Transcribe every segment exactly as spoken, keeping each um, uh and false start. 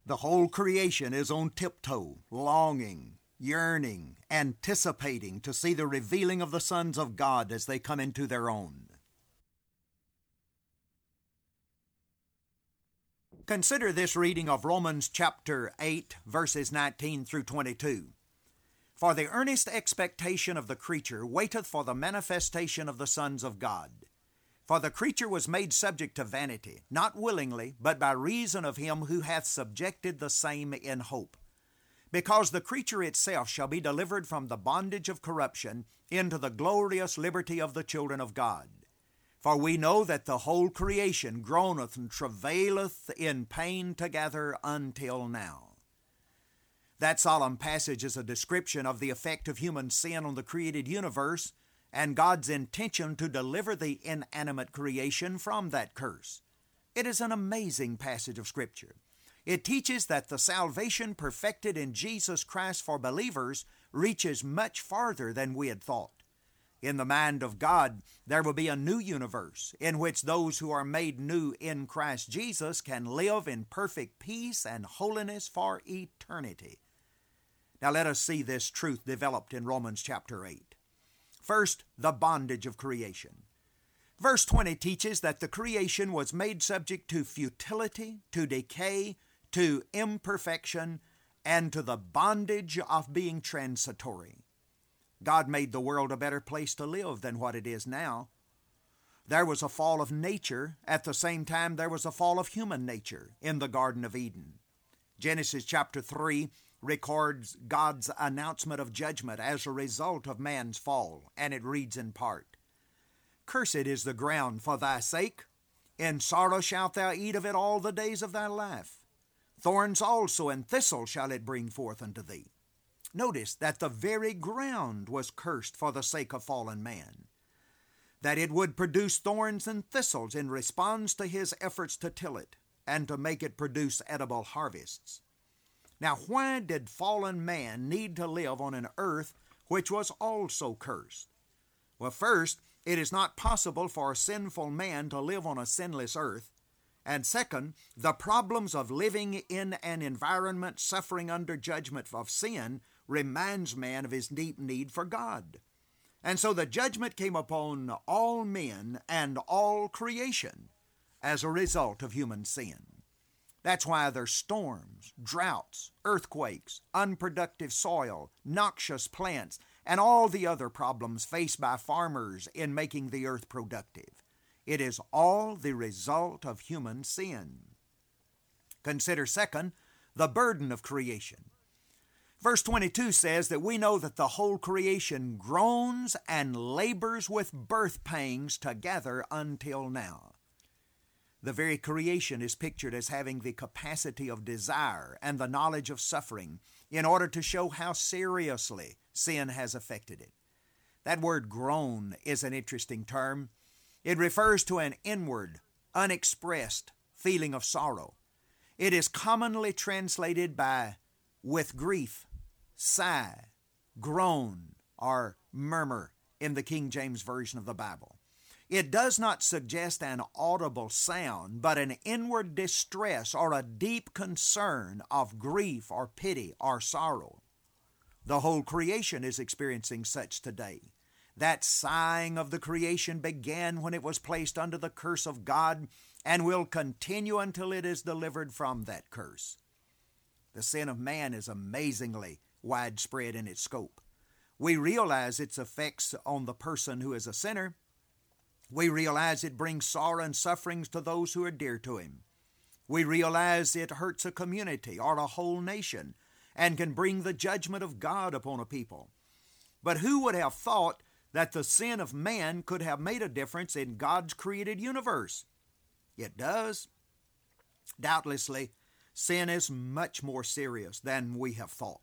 The whole creation is on tiptoe, longing, yearning, anticipating to see the revealing of the sons of God as they come into their own. Consider this reading of Romans chapter eight, verses nineteen through twenty-two. For the earnest expectation of the creature waiteth for the manifestation of the sons of God. For the creature was made subject to vanity, not willingly, but by reason of him who hath subjected the same in hope. Because the creature itself shall be delivered from the bondage of corruption into the glorious liberty of the children of God. For we know that the whole creation groaneth and travaileth in pain together until now. That solemn passage is a description of the effect of human sin on the created universe and God's intention to deliver the inanimate creation from that curse. It is an amazing passage of Scripture. It teaches that the salvation perfected in Jesus Christ for believers reaches much farther than we had thought. In the mind of God, there will be a new universe in which those who are made new in Christ Jesus can live in perfect peace and holiness for eternity. Now let us see this truth developed in Romans chapter eight. First, the bondage of creation. Verse twenty teaches that the creation was made subject to futility, to decay, to imperfection, and to the bondage of being transitory. God made the world a better place to live than what it is now. There was a fall of nature. At the same time, there was a fall of human nature in the Garden of Eden. Genesis chapter three records God's announcement of judgment as a result of man's fall, and it reads in part, Cursed is the ground for thy sake. In sorrow shalt thou eat of it all the days of thy life. Thorns also and thistles shall it bring forth unto thee. Notice that the very ground was cursed for the sake of fallen man, that it would produce thorns and thistles in response to his efforts to till it and to make it produce edible harvests. Now, why did fallen man need to live on an earth which was also cursed? Well, first, it is not possible for a sinful man to live on a sinless earth. And second, the problems of living in an environment suffering under judgment of sin reminds man of his deep need for God. And so the judgment came upon all men and all creation as a result of human sin. That's why there's storms, droughts, earthquakes, unproductive soil, noxious plants, and all the other problems faced by farmers in making the earth productive. It is all the result of human sin. Consider, second, the burden of creation. Verse twenty-two says that we know that the whole creation groans and labors with birth pangs together until now. The very creation is pictured as having the capacity of desire and the knowledge of suffering in order to show how seriously sin has affected it. That word groan is an interesting term. It refers to an inward, unexpressed feeling of sorrow. It is commonly translated by with grief, sigh, groan, or murmur in the King James Version of the Bible. It does not suggest an audible sound, but an inward distress or a deep concern of grief or pity or sorrow. The whole creation is experiencing such today. That sighing of the creation began when it was placed under the curse of God and will continue until it is delivered from that curse. The sin of man is amazingly widespread in its scope. We realize its effects on the person who is a sinner. We realize it brings sorrow and sufferings to those who are dear to him. We realize it hurts a community or a whole nation and can bring the judgment of God upon a people. But who would have thought that the sin of man could have made a difference in God's created universe? It does. Doubtlessly, sin is much more serious than we have thought.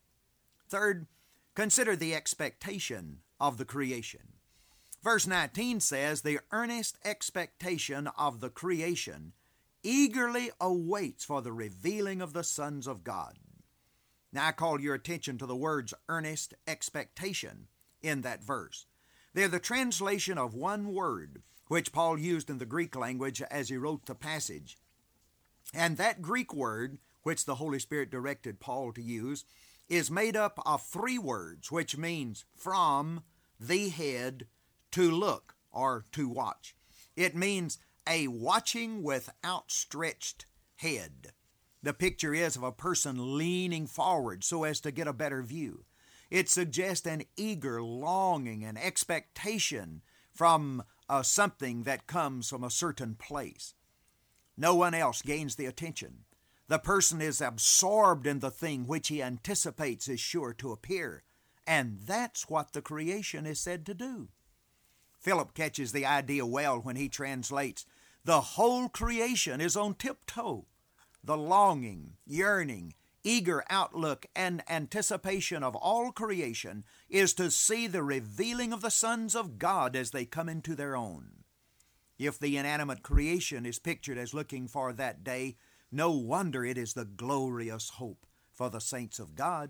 Third, consider the expectation of the creation. Verse nineteen says, the earnest expectation of the creation eagerly awaits for the revealing of the sons of God. Now I call your attention to the words earnest expectation in that verse. They're the translation of one word which Paul used in the Greek language as he wrote the passage. And that Greek word which the Holy Spirit directed Paul to use, is made up of three words, which means from the head to look or to watch. It means a watching with outstretched head. The picture is of a person leaning forward so as to get a better view. It suggests an eager longing and expectation from uh, something that comes from a certain place. No one else gains the attention. The person is absorbed in the thing which he anticipates is sure to appear, and that's what the creation is said to do. Philip catches the idea well when he translates, "The whole creation is on tiptoe." The longing, yearning, eager outlook and anticipation of all creation is to see the revealing of the sons of God as they come into their own. If the inanimate creation is pictured as looking for that day, no wonder it is the glorious hope for the saints of God.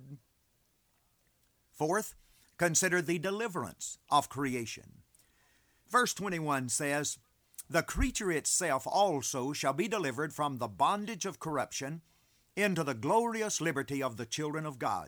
Fourth, consider the deliverance of creation. Verse twenty-one says, "The creature itself also shall be delivered from the bondage of corruption into the glorious liberty of the children of God."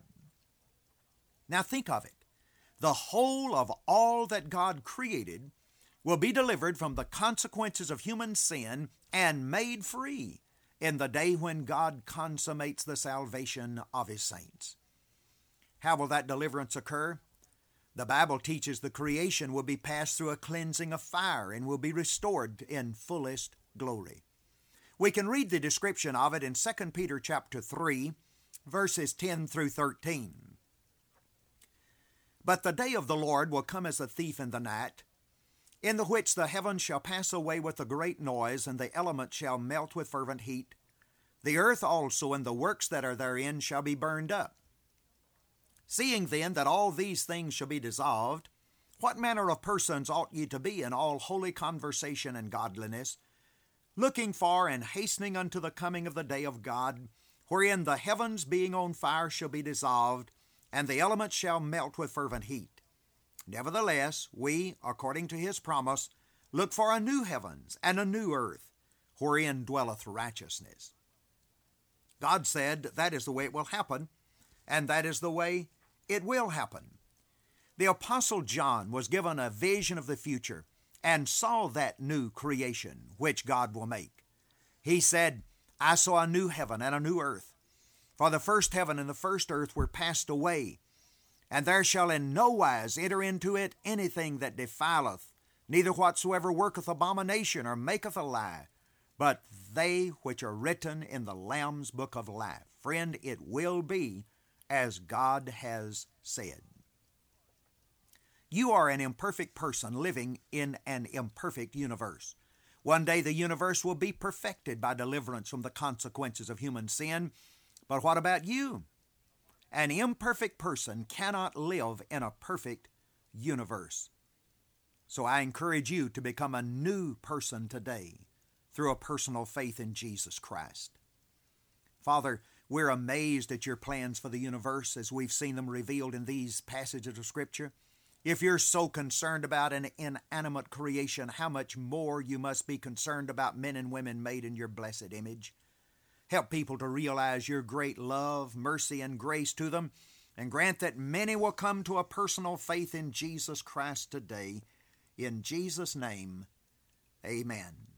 Now think of it. The whole of all that God created will be delivered from the consequences of human sin and made free in the day when God consummates the salvation of His saints. How will that deliverance occur? The Bible teaches the creation will be passed through a cleansing of fire and will be restored in fullest glory. We can read the description of it in Second Peter chapter three, verses ten through thirteen. "But the day of the Lord will come as a thief in the night, in the which the heavens shall pass away with a great noise, and the elements shall melt with fervent heat. The earth also and the works that are therein shall be burned up. Seeing then that all these things shall be dissolved, what manner of persons ought ye to be in all holy conversation and godliness, looking for and hastening unto the coming of the day of God, wherein the heavens being on fire shall be dissolved, and the elements shall melt with fervent heat. Nevertheless, we, according to His promise, look for a new heavens and a new earth, wherein dwelleth righteousness." God said that is the way it will happen, and that is the way it will happen. The Apostle John was given a vision of the future and saw that new creation which God will make. He said, "I saw a new heaven and a new earth, for the first heaven and the first earth were passed away, and there shall in no wise enter into it anything that defileth, neither whatsoever worketh abomination or maketh a lie, but they which are written in the Lamb's book of life." Friend, it will be as God has said. You are an imperfect person living in an imperfect universe. One day the universe will be perfected by deliverance from the consequences of human sin. But what about you? An imperfect person cannot live in a perfect universe. So I encourage you to become a new person today through a personal faith in Jesus Christ. Father, we're amazed at your plans for the universe as we've seen them revealed in these passages of Scripture. If you're so concerned about an inanimate creation, how much more you must be concerned about men and women made in your blessed image. Help people to realize your great love, mercy, and grace to them, and grant that many will come to a personal faith in Jesus Christ today. In Jesus' name, amen.